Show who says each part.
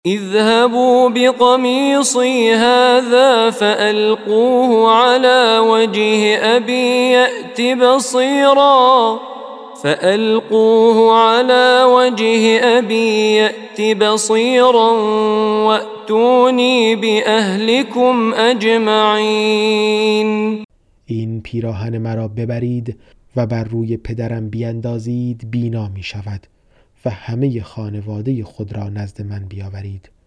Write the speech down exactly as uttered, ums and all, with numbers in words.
Speaker 1: اذهبوا بقمیصی هذا فألقوه على وجه ابی یأت بصیرا فألقوه على وجه ابی یأت بصیرا وأتونی بأهلکم اجمعین.
Speaker 2: این پیراهن مرا ببرید و بر روی پدرم بیندازید، بینا می شود و همه خانواده خود را نزد من بیاورید.